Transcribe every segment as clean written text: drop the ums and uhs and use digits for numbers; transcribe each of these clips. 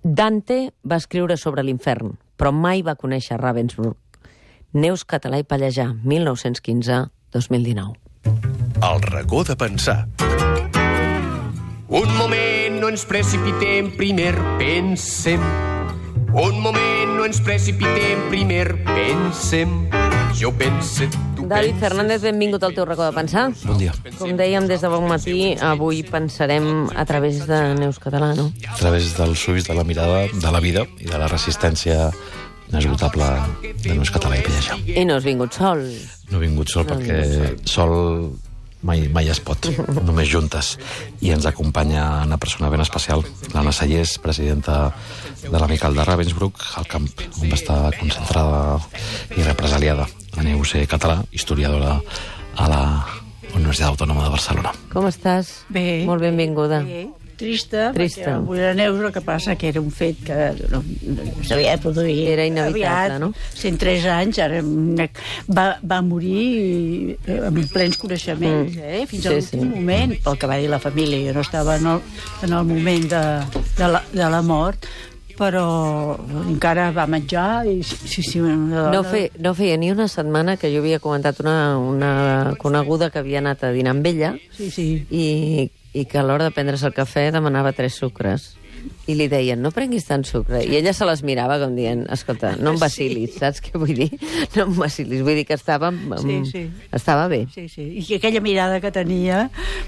Dante va escriure sobre l'infern, però mai va conèixer Ravensbrück. Neus Català i Pallejà, 1915-2019. El racó de pensar. Un moment, no ens precipitem, primer pensem. Un moment, no ens precipitem, primer pensem. Jo pense, tu David Fernández, benvingut al teu racó de pensar. Bon dia. Com dèiem des de bon matí, avui pensarem a través de Neus Català, no? A través dels ulls de la mirada de la vida i de la resistència inesgotable de Neus Català i Pallejà. I no has vingut sol. No he vingut sol perquè sol mai es pot, només juntes. I ens acompanya una persona ben especial, l'Anna Sallés, presidenta de l'Amical de Ravensbrück, al camp on va estar concentrada i represaliada la Neus Català, historiadora a la Universitat Autònoma de Barcelona. Com estàs? Bé. Molt benvinguda. Bé. Trista. Trista. Perquè avui la Neus, el que passa que era un fet que no s'havia de produir. Era inevitable, aviat, no? 103 anys, ara va morir amb plens coneixements, fins a l'últim moment, pel que va dir la família. Jo no estava en el moment de la mort, però encara va menjar i sí, una dona... No feia ni una setmana que jo havia comentat una coneguda que havia anat a dinar amb ella i que a l'hora de prendre's el cafè demanava 3 sucres. I li deien, no prenguis tant sucre. I ella se les mirava com dient, escolta, no em vacilis, saps què vull dir? No em vacilis, vull dir que estava bé. Sí. I que aquella mirada que tenia...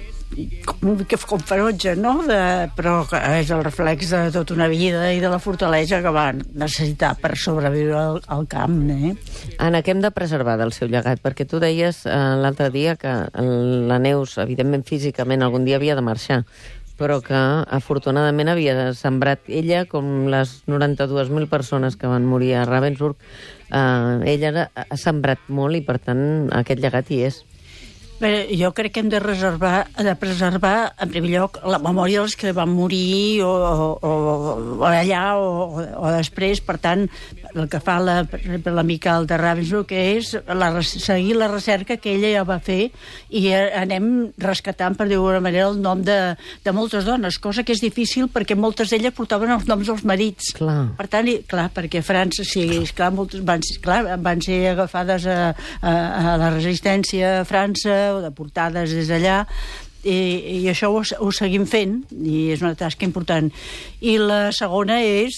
com ferotge, no? Però és el reflex de tota una vida i de la fortalesa que va necessitar per sobreviure al camp, Anna, què hem de preservar del seu llegat? Perquè tu deies l'altre dia que la Neus, evidentment físicament, algun dia havia de marxar, però que afortunadament havia sembrat ella, com les 92.000 persones que van morir a Ravensbrück, ella ha sembrat molt i per tant aquest llegat hi és. Bé, jo crec que hem de preservar en primer lloc la memòria dels que van morir o allà o després. Per tant, el que fa l'Amical de Ravensbrück és seguir la recerca que ella ja va fer i anem rescatant, per dir-ho d'alguna manera, el nom de moltes dones, cosa que és difícil perquè moltes d'elles portaven els noms dels marits. Clar. Per tant, perquè a França, moltes van ser agafades a la resistència a França o deportades des d'allà, i això ho seguim fent i és una tasca important. I la segona és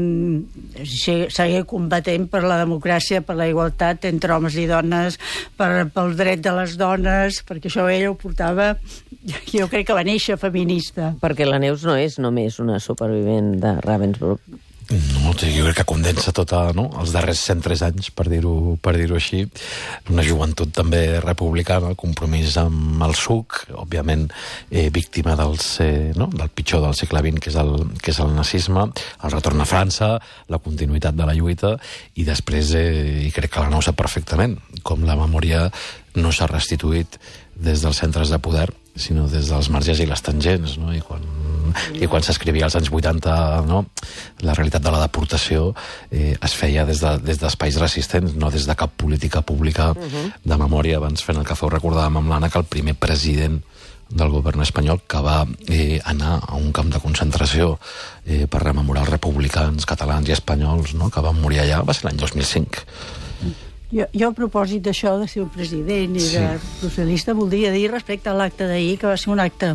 seguir combatent per la democràcia, per la igualtat entre homes i dones, pel dret de les dones, perquè això ella ho portava, jo crec que va néixer feminista. Perquè la Neus no és només una supervivent de Ravensbrück. No, jo crec que condensa els darrers 103 anys, per dir-ho així, una joventut també republicana, el compromís amb el suc, òbviament víctima del pitjor del segle XX, que és el nazisme, el retorn a França, la continuïtat de la lluita, i després, i crec que la Neus sap perfectament, com la memòria no s'ha restituït des dels centres de poder, sinó des dels marges i les tangents, no? I quan s'escrivia als anys 80, la realitat de la deportació es feia des d'espais resistents, no des de cap política pública de memòria. Abans, fent el que feu, recordàvem amb l'Anna que el primer president del govern espanyol que va anar a un camp de concentració per rememorar els republicans catalans i espanyols que van morir allà va ser l'any 2005. Jo a propòsit d'això, de ser un president i de socialista, voldria dir respecte a l'acte d'ahir, que va ser un acte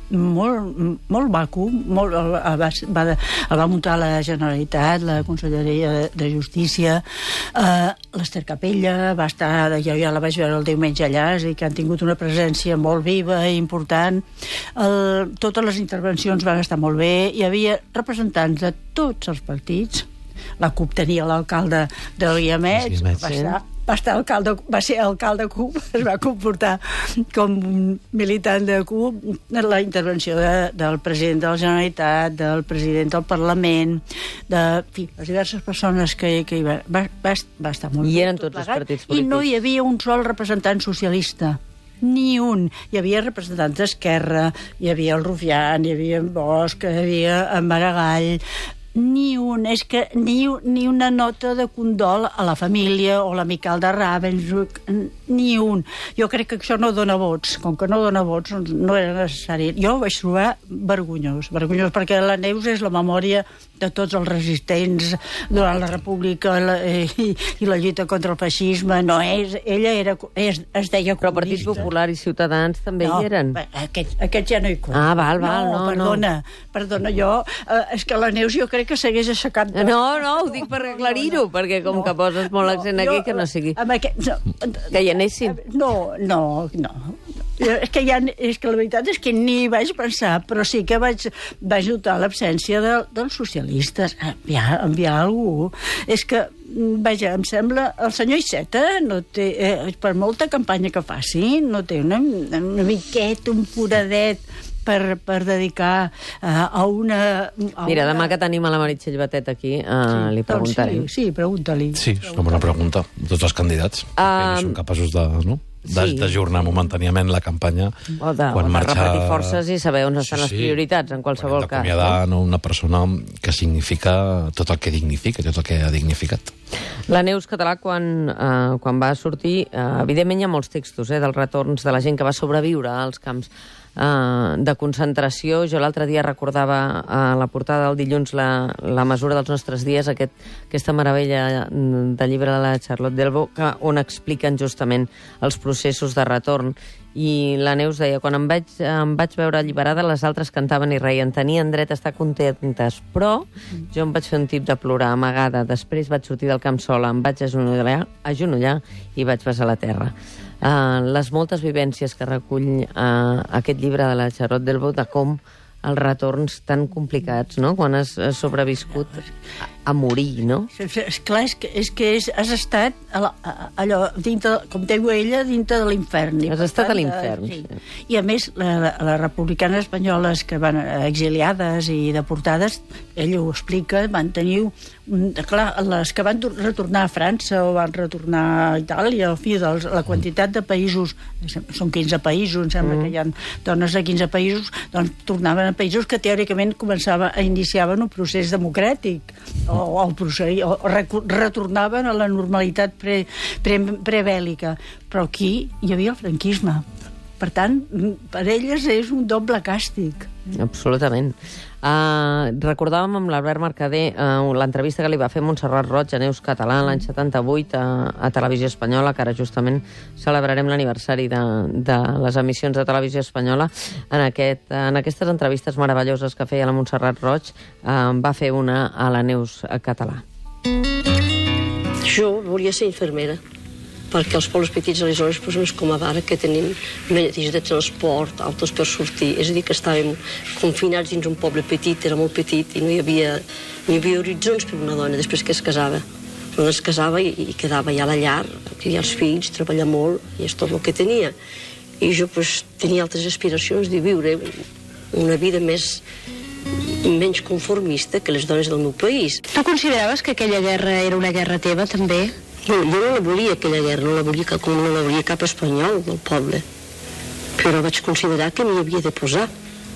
molt maco, el va muntar la Generalitat, la Conselleria de Justícia, l'Ester Capella va estar, jo ja la vaig veure el diumenge allà, és a dir, que han tingut una presència molt viva i important. Totes les intervencions van estar molt bé, hi havia representants de tots els partits. La CUP tenia l'alcalde del Guiamets, va ser alcalde CUP, es va comportar com un militant de CUP. La intervenció del president de la Generalitat, del president del Parlament, les diverses persones que hi va estar molt bé. I eren tots els partits polítics. I no hi havia un sol representant socialista. Ni un. Hi havia representants d'Esquerra, hi havia el Rufián, hi havia en Bosch, hi havia en Maragall. Ni un, és que ni una nota de condol a la família o l'Amical de Ravensbrück, ni un. Jo crec que això no dona vots. Com que no dona vots, no era necessari. Jo ho vaig trobar vergonyós, perquè la Neus és la memòria de tots els resistents durant la República i la lluita contra el feixisme. No, ella es deia Però Partit comunista. Popular i Ciutadans també hi eren. Aquests ja no hi compten. Val, perdona, jo... és que la Neus jo crec que s'hagués aixecat... No, ho dic per aclarir-ho, perquè com que poses molt l'accent aquí, que no sigui... Que hi anessin. No. És que la veritat és que ni vaig pensar, però sí que vaig notar l'absència dels socialistes. Enviar algú... És que, vaja, em sembla... El senyor Iceta no té... per molta campanya que faci, no té una miqueta, un foradet per dedicar a una... Mira, demà que tenim a la Meritxell Batet aquí, li preguntarem. Sí, pregunta-li. Sí, és una bona pregunta. Tots els candidats, perquè no són capaços d'ajornar momentàniament la campanya o de repartir forces i saber on estan les prioritats, en qualsevol cas. D'acomiadar una persona que significa tot el que dignifica, tot el que ha dignificat. La Neus Català, quan va sortir, evidentment hi ha molts textos dels retorns de la gent que va sobreviure als camps de concentració. Jo l'altre dia recordava a la portada del dilluns la mesura dels nostres dies, aquesta meravella de llibre de la Charlotte Delbo, on expliquen justament els processos de retorn. I la Neus deia, quan em vaig veure alliberada, les altres cantaven i reien, tenien dret a estar contentes, però jo em vaig fer un tip de plorar amagada, després vaig sortir del camp sola, em vaig agenollar i vaig besar la terra. Les moltes vivències que recull aquest llibre de la Charlotte Delbo, de com els retorns tan complicats, no?, quan has sobreviscut a morir, no? Esclar, és que has estat allò, dintre, com diu ella, dintre de l'infern. Has estat a l'infern. Sí. I a més, les republicanes espanyoles que van exiliades i deportades, ell ho explica, van tenir... Clar, les que van retornar a França o van retornar a Itàlia, en fi, la quantitat de països, són 15 països, em sembla que hi ha dones a 15 països, doncs tornaven a països que teòricament iniciaven un procés democràtic, o retornaven a la normalitat prebèl·lica. Però aquí hi havia el franquisme. Per tant, per elles és un doble càstig. Absolutament. Recordàvem amb l'Albert Mercader l'entrevista que li va fer Montserrat Roig a Neus Català l'any 78 a Televisió Espanyola, que ara justament celebrarem l'aniversari de les emissions de Televisió Espanyola. En aquestes entrevistes meravelloses que feia la Montserrat Roig, va fer una a la Neus Català. Jo volia ser infermera, perquè els pobles petits aleshores no és com ara, que tenim mitjans de transport, autos per sortir. És a dir, que estàvem confinats dins un poble petit, era molt petit, i no hi havia horitzons per una dona després que es casava. Però es casava i quedava ja a la llar, criar els fills, treballar molt, i és tot el que tenia. I jo tenia altres aspiracions de viure una vida menys conformista que les dones del meu país. Tu consideraves que aquella guerra era una guerra teva, també? Jo no la volia, aquella guerra, no la volia cap espanyol del poble. Però vaig considerar que m'hi havia de posar.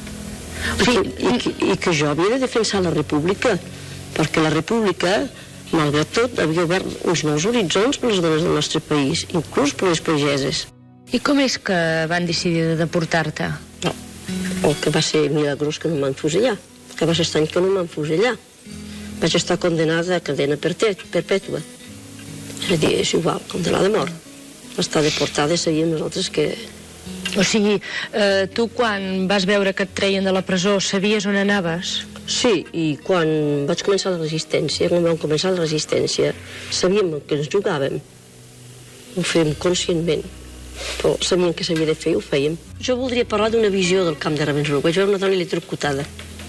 I que jo havia de defensar la república, perquè la república, malgrat tot, havia obert uns nous horitzons per les dones del nostre país, inclús per les pageses. I com és que van decidir de deportar-te? No, el que va ser milagrós que no m'han fusellat, que va ser estrany que no m'han fusellat. Vaig estar condenada a cadena perpètua. És a dir, és igual, condenada a mort. Estar deportada sabíem nosaltres que... O sigui, tu quan vas veure que et treien de la presó sabies on anaves? Sí, i quan vaig començar la resistència, quan vam començar la resistència, sabíem que ens jugàvem. Ho fèiem conscientment, però sabíem que s'havia de fer i ho fèiem. Jo voldria parlar d'una visió del camp de Ravensbrück. Vaig veure una dona electrocutada.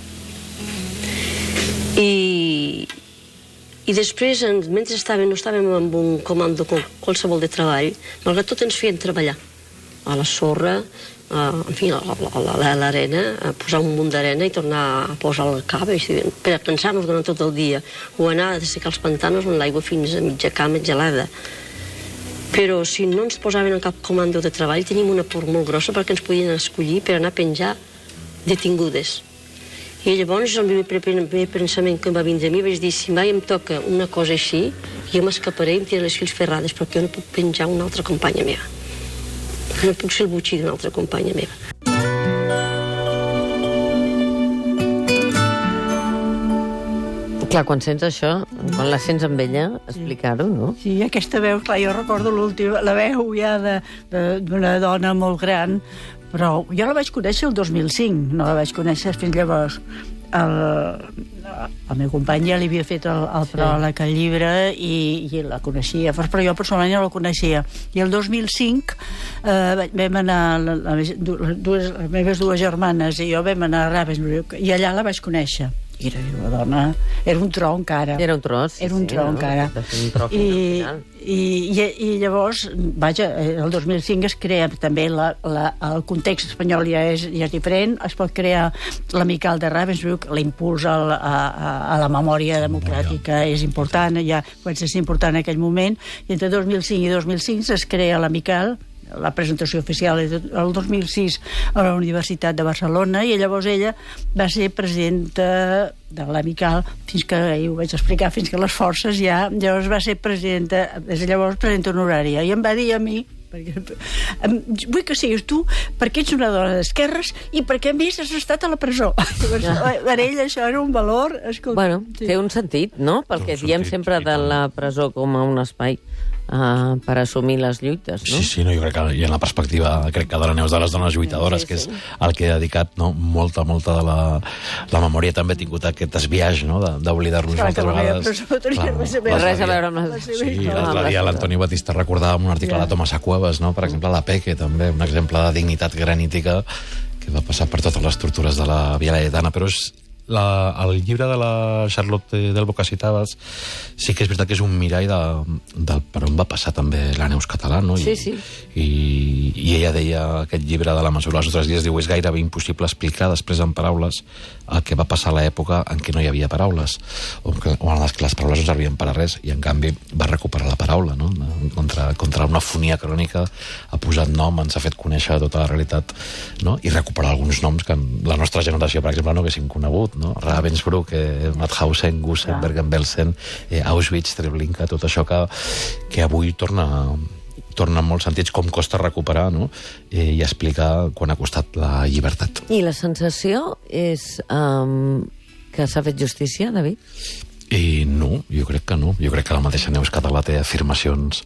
I després, mentre no estàvem en un comando qualsevol de treball, malgrat tot ens feien treballar a la sorra, en fi, a l'arena, a posar un munt d'arena i tornar a posar la cava, per a cansar-nos durant tot el dia, o anar a dessecar els pantanos amb l'aigua fins a mitja cama gelada. Però si no ens posaven en cap comando de treball, teníem una por molt grossa perquè ens podien escollir per anar a penjar detingudes. I llavors el meu primer pensament que em va vindre a mi vaig dir, si mai em toca una cosa així, jo m'escaparé i em tiraré les fils ferrades, perquè jo no puc penjar una altra companya meva. No puc ser el butxí d'una altra companya meva. Clar, quan sents això, quan la sents amb ella, explicar-ho, no? Sí, aquesta veu, clar, jo recordo l'última, la veu ja d'una dona molt gran, però jo la vaig conèixer el 2005, no la vaig conèixer fins llavors. El meu company ja li havia fet el pròleg al llibre i la coneixia, però jo personalment no la coneixia. I el 2005 vam anar, les meves dues germanes i jo vam anar a Ravensbrück i allà la vaig conèixer. I era una dona, era un tro encara. Era un tro, sí. Era un tro encara. I llavors, vaja, el 2005 es crea també el context espanyol ja és diferent, es pot crear l'Amical de Ravensbrück, l'impuls a la memòria democràtica és important, ja comença a ser important en aquell moment, i entre 2005 i 2005 es crea l'Amical, la presentació oficial el 2006 a la Universitat de Barcelona, i llavors ella va ser presidenta de l'Amical fins que, ho vaig explicar, fins que les forces ja, llavors va ser presidenta, des de llavors presidenta honorària, i em va dir a mi, perquè vull que siguis tu perquè ets una dona d'esquerres i perquè a més has estat a la presó. Per ell això era un valor, escolta. Bueno, té un sentit, no? Perquè diem sempre de la presó com a un espai per assumir les lluites, no? Sí, no, jo crec que i en la perspectiva, crec que de la Neus de les dones lluitadores, que és el que he dedicat, no, molta de la memòria, també ha tingut aquest desviatge, no, d'oblidar-nos moltes vegades. Res a veure amb les... Sí, l'altre dia l'Antoni Batista recordava un article de Tomàs Cuevas, no, per exemple, la Peque, també, un exemple de dignitat granítica que va passar per totes les tortures de la Via Laietana, però és el llibre de la Charlotte Delbo que citaves sí que és veritat que és un mirall del per on va passar també la Neus Català, no? Sí. I ella deia, aquest llibre de la mesura dels altres dies, diu, és gairebé impossible explicar després en paraules el que va passar a l'època en què no hi havia paraules, o en les que les paraules no servien per a res, i en canvi va recuperar la paraula, no? Contra una afonia crònica, ha posat nom, ens ha fet conèixer tota la realitat, no? I recuperar alguns noms que la nostra generació, per exemple, no haguéssim conegut, no? Ravensbrück, Mauthausen, Gusen, Bergen-Belsen, Auschwitz, Treblinka, tot això que avui torna en molts sentits, com costa recuperar, no? I explicar quan ha costat la llibertat. I la sensació és que s'ha fet justícia, David? No, jo crec que no. Jo crec que la mateixa Neus Català té afirmacions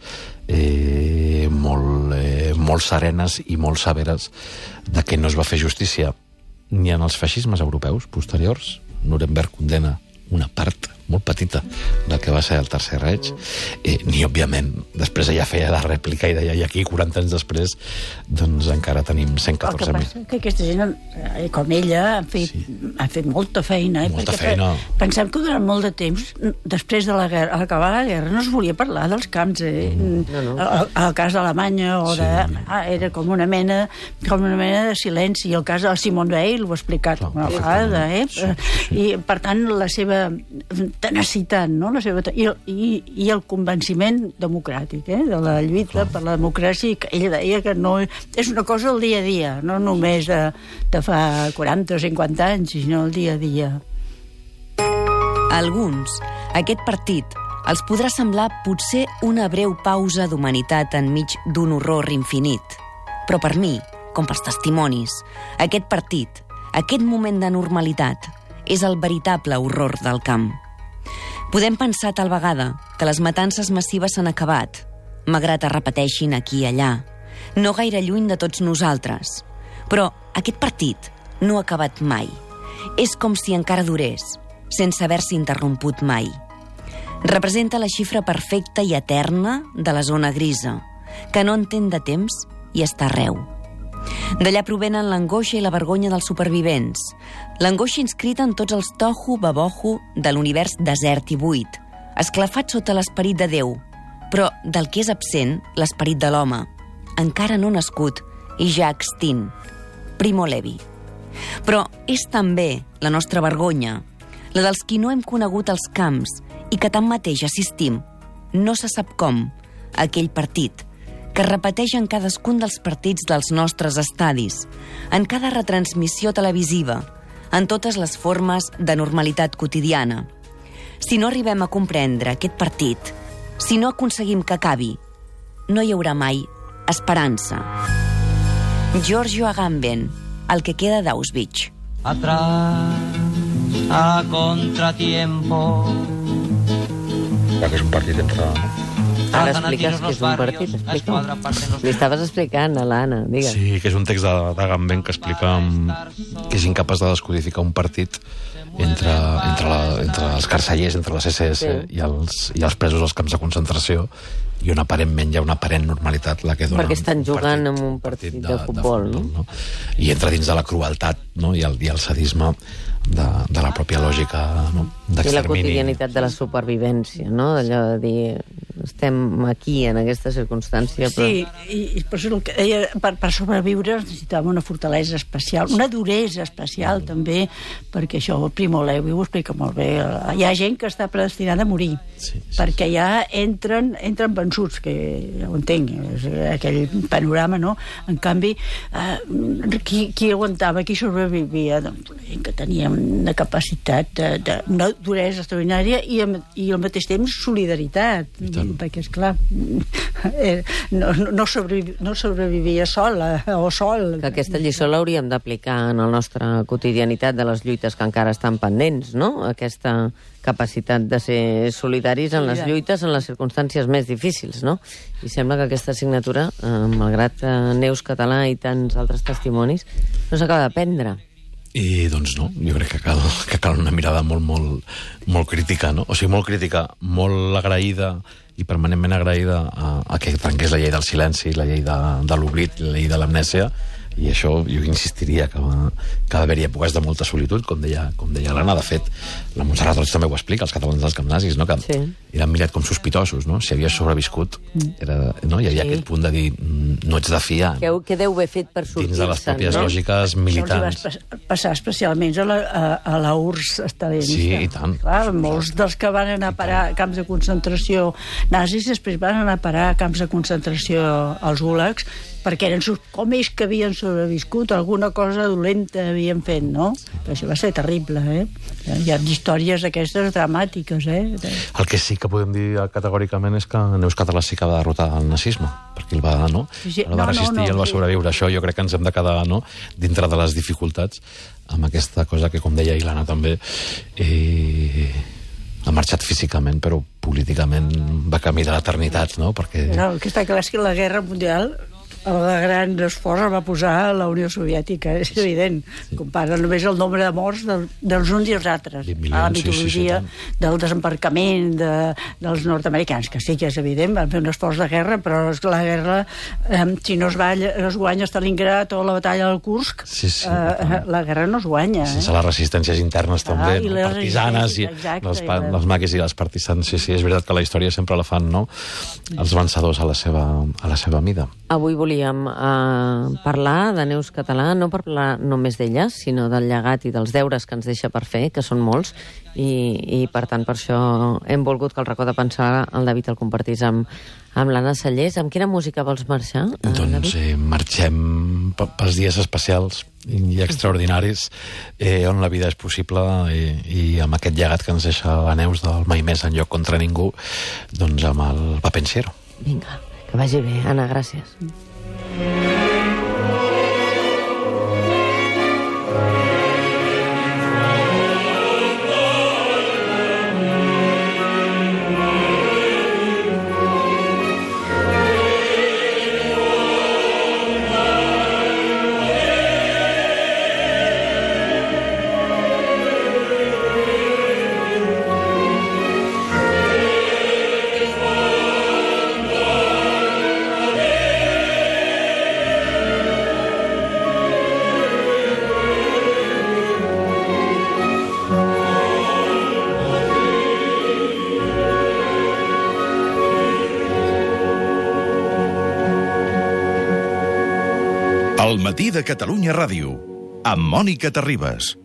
molt serenes i molt severes de que no es va fer justícia ni en els feixismes europeus posteriors. Nuremberg condena una part molt petita del que va ser el Tercer Reich, ni, òbviament, després ella feia la rèplica i deia, i aquí, 40 anys després, doncs encara tenim 114.000. El que passa que aquesta gent, com ella, han fet molta feina. Molta feina. Pensem que durant molt de temps, després de la guerra, al acabar la guerra, no es volia parlar dels camps. El cas d'Alemanya, era com una mena de silenci. I el cas de Simone Weil ho ha explicat una vegada. I, per tant, la seva tenacitat, no? I el convenciment democràtic, de la lluita per la democràcia, que ella deia que no és una cosa del dia a dia, no només de fa 40 o 50 anys, sinó el dia a dia. A alguns, aquest partit els podrà semblar potser una breu pausa d'humanitat enmig d'un horror infinit. Però per mi, com pels testimonis, aquest partit, aquest moment de normalitat, és el veritable horror del camp. Podem pensar tal vegada que les matances massives s'han acabat, malgrat es repeteixin aquí i allà, no gaire lluny de tots nosaltres. Però aquest partit no ha acabat mai. És com si encara durés, sense haver-se interromput mai. Representa la xifra perfecta i eterna de la zona grisa, que no entén de temps i està arreu. D'allà provenen l'angoixa i la vergonya dels supervivents, l'angoixa inscrita en tots els tohu babohu de l'univers desert i buit, esclafat sota l'esperit de Déu, però del que és absent l'esperit de l'home, encara no nascut i ja extint, Primo Levi. Però és també la nostra vergonya, la dels qui no hem conegut els camps i que tanmateix assistim, no se sap com, a aquell partit, que es repeteix en cadascun dels partits dels nostres estadis, en cada retransmissió televisiva, en totes les formes de normalitat quotidiana. Si no arribem a comprendre aquest partit, si no aconseguim que acabi, no hi haurà mai esperança. Giorgio Agamben, El que queda d'Auschwitz. Atrás a contratiempo. Que és un partit entre... Ara expliques que és un partit, explica. Li estaves explicant a l'Anna, digues. Sí, que és un text de Gambén que explica que és incapaç de descodificar un partit entre els carcellers, entre les SS i els presos als camps de concentració, i on aparentment hi ha una aparent normalitat la que dona... Perquè estan jugant en un partit de futbol, no? I entra dins de la crueltat, no? I el sadisme de la pròpia lògica, no? I la quotidianitat de la supervivència, no? D'allò de dir, estem aquí en aquesta circumstància, però... Sí, i per això el que deia, per sobreviure necessitàvem una fortalesa especial, una duresa especial també, perquè això el Primo Levi ho explica molt bé. Hi ha gent que està predestinada a morir, perquè ja entren vençuts, que ja ho entenc, és aquell panorama, no? En canvi, qui aguantava, qui sobrevivia? Doncs la gent que tenia una capacitat una duresa extraordinària i al mateix temps solidaritat, perquè esclar no sobrevivia sola o sol. Que aquesta lliçó l'hauríem d'aplicar en la nostra quotidianitat de les lluites que encara estan pendents, no? Aquesta capacitat de ser solidaris en les lluites, en les circumstàncies més difícils, no? I sembla que aquesta assignatura, malgrat Neus Català i tants altres testimonis, no s'acaba d'aprendre. I doncs no, jo crec que cal una mirada molt crítica, no? O sigui, molt crítica, molt agraïda i permanentment agraïda a que trenqués la llei del silenci, la llei de l'oblit, la llei de l'amnèsia, i això jo insistiria que va haver-hi èpoques de molta solitud, com deia l'Anna. De fet, la Montserrat Roig també ho explica, els catalans dels camps nazis, no? Que eren mirat com sospitosos, no? Si havies sobreviscut, no? Hi havia aquest punt de dir, no ets de fiar. Què deu haver fet per sortir-se? Dins de les pròpies lògiques militants. Això els va passar especialment a la URSS stalinista. Sí, i tant. Clar, molts dels que van anar a parar a camps de concentració nazis després van anar a parar a camps de concentració als gulags, perquè eren com ells que havien sobreviscut, alguna cosa dolenta havien fet, no? Però això va ser terrible, Hi ha històries aquestes dramàtiques, El que sí que podem dir categòricament és que Neus Català sí que va derrotar el nazisme, perquè el va, no? El va resistir i el va sobreviure. Això jo crec que ens hem de quedar, no?, dintre de les dificultats, amb aquesta cosa que, com deia Ilana també, ha marxat físicament, però políticament va camí de l'eternitat, no? Perquè... No, el que està clar és que la Guerra Mundial, el gran esforç el va posar la Unió Soviètica, és evident. Compara només el nombre de morts dels uns i els altres. La mitologia del desembarcament dels nord-americans, que sí que és evident, van fer un esforç de guerra, però la guerra, si no es guanya Stalingrad o la batalla del Kursk, la guerra no es guanya. Sense les resistències internes també, partisanes, i les maquis i les partisans. Sí, és veritat que la història sempre la fan, no?, els vencedors a la seva mida. Avui volíem parlar de Neus Català, no per parlar només d'ella, sinó del llegat i dels deures que ens deixa per fer, que són molts, i per tant per això hem volgut que el racó de pensar el David el compartís amb l'Anna Sallés. Amb quina música vols marxar, doncs marxem pels dies especials i extraordinaris, on la vida és possible, i amb aquest llegat que ens deixa la Neus del Mai més enlloc contra ningú, doncs amb el Va Pensiero. Vinga, que vagi bé, Anna, gràcies. El matí de Catalunya Ràdio, amb Mònica Terribas.